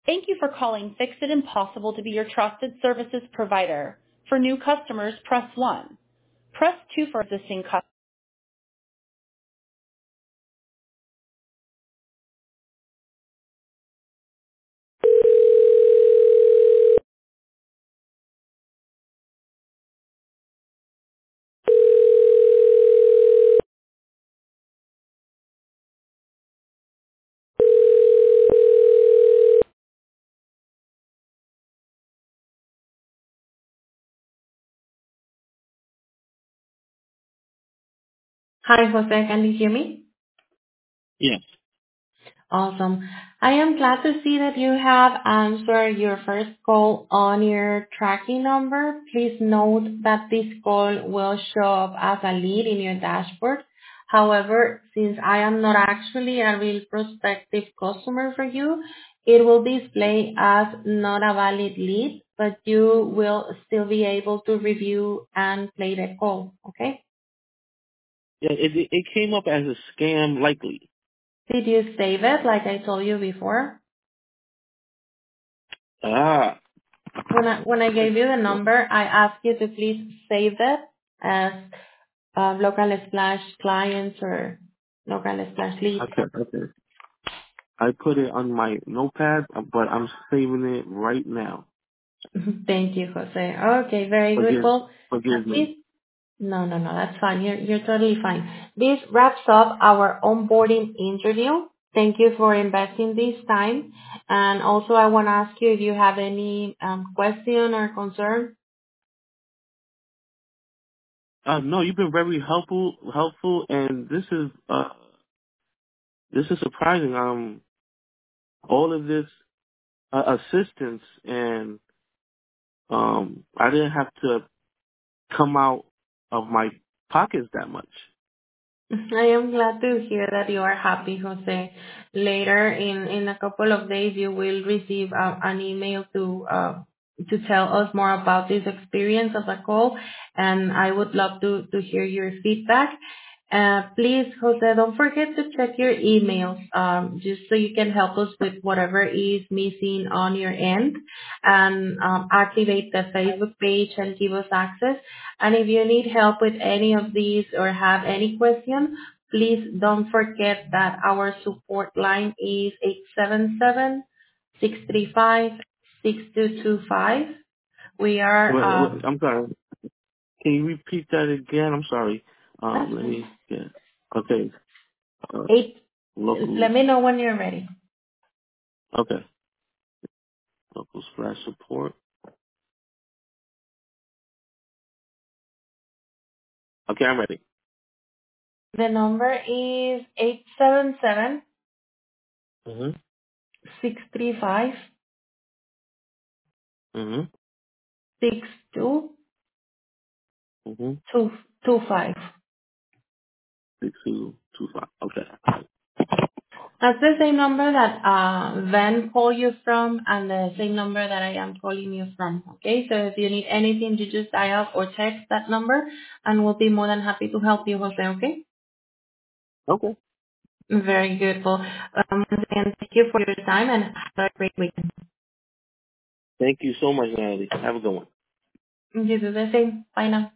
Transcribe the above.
Thank you for calling Fix It Impossible to be your trusted services provider. For new customers, press 1. Press 2 for existing customers. Hi, Jose. Can you hear me? Yes. Awesome. I am glad to see that you have answered your first call on your tracking number. Please note that this call will show up as a lead in your dashboard. However, since I am not actually a real prospective customer for you, it will display as not a valid lead, but you will still be able to review and play the call. Okay? Yeah, it came up as a scam likely. Did you save it like I told you before? Ah. When I gave you the number, I asked you to please save it as local slash clients or local slash leads. Okay. I put it on my notepad, but I'm saving it right now. Thank you, Jose. Okay, very good. Well, Forgive this me. no, that's fine. You're totally fine. This wraps up our onboarding interview. Thank you for investing this time. And also, I want to ask you if you have any question or concern. No, you've been very helpful, and this is surprising. All of this assistance, and I didn't have to come out of my pockets that much. I am glad to hear that you are happy, Jose. Later in a couple of days, you will receive an email to tell us more about this experience of the call, and I would love to hear your feedback. Please, Jose, don't forget to check your emails, just so you can help us with whatever is missing on your end, and activate the Facebook page and give us access. And if you need help with any of these or have any question, please don't forget that our support line is 877-635-6225. We are, I'm sorry. Can you repeat that again? I'm sorry. that's Let fine. me get. Okay. Uh, Eight, local. let me know when you're ready. Okay. Local slash support. Okay, I'm ready. The number is 877 Mhm. 635 Mhm. 6225. Mhm. 6225. Okay. That's the same number that Van called you from and the same number that I am calling you from. Okay, so if you need anything, you just dial or text that number and we'll be more than happy to help you, Jose, okay? Okay. Very good. Well, once again, thank you for your time and have a great weekend. Thank you so much, Natalie. Have a good one. You do the same. Bye now.